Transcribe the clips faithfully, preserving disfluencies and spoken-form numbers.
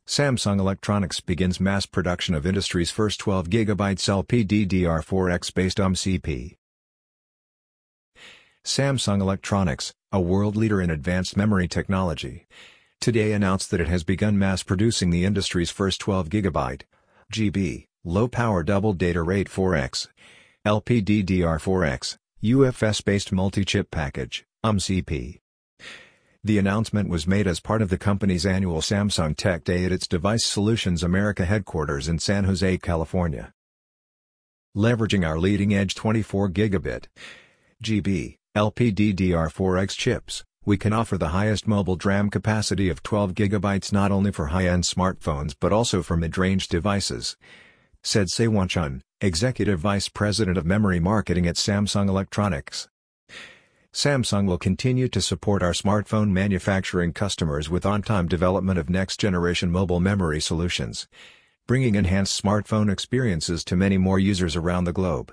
Samsung Electronics begins mass production of industry's first twelve gigabyte L P D D R four X based on M C P. Samsung Electronics, a world leader in advanced memory technology, today announced that it has begun mass producing the industry's first twelve gigabyte G B, low-power double data rate four X, L P D D R four X, U F S-based multi-chip package, M C P. The announcement was made as part of the company's annual Samsung Tech Day at its Device Solutions America headquarters in San Jose, California. Leveraging our leading-edge twenty-four gigabit G B, L P D D R four X chips, we can offer the highest mobile DRAM capacity of twelve gigabytes not only for high-end smartphones but also for mid-range devices, said Saewon Chun, Executive Vice President of Memory Marketing at Samsung Electronics. Samsung will continue to support our smartphone manufacturing customers with on-time development of next-generation mobile memory solutions, bringing enhanced smartphone experiences to many more users around the globe.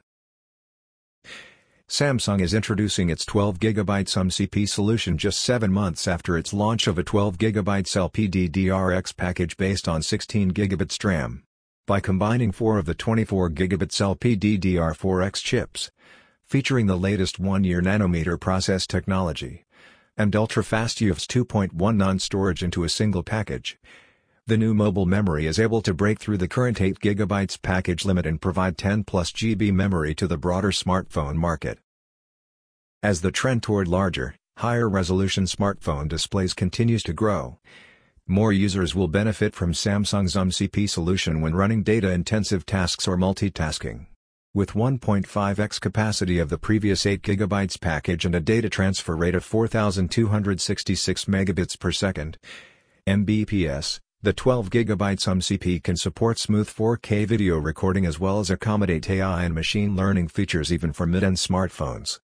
Samsung is introducing its twelve gigabyte M C P solution just seven months after its launch of a twelve gigabyte L P D D R X package based on sixteen gigabit DRAM. By combining four of the twenty-four gigabit L P D D R four X chips, featuring the latest one-year nanometer process technology, and ultra-fast U F S two point one non storage into a single package, the new mobile memory is able to break through the current eight gigabyte package limit and provide ten plus G B memory to the broader smartphone market. As the trend toward larger, higher-resolution smartphone displays continues to grow, more users will benefit from Samsung's M C P solution when running data-intensive tasks or multitasking. With one point five x capacity of the previous eight gigabyte package and a data transfer rate of four thousand two hundred sixty-six megabits per second (M B P S), the twelve gigabyte M C P can support smooth four K video recording as well as accommodate A I and machine learning features even for mid-end smartphones.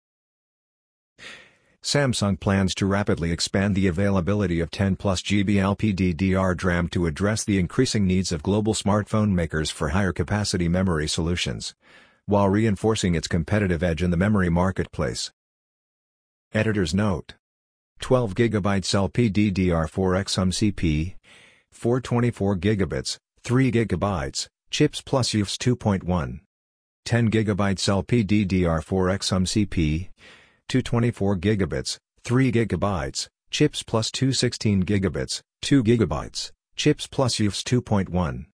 Samsung plans to rapidly expand the availability of ten plus G B L P D D R DRAM to address the increasing needs of global smartphone makers for higher capacity memory solutions, while reinforcing its competitive edge in the memory marketplace. Editor's note: twelve gigabyte L P D D R four X M C P, four twenty-four gigabits, three gigabytes, chips plus U F S two point one. ten gigabyte L P D D R four X M C P, two twenty-four gigabits, three gigabytes, chips plus two sixteen gigabits, two gigabytes, chips plus U F S two point one.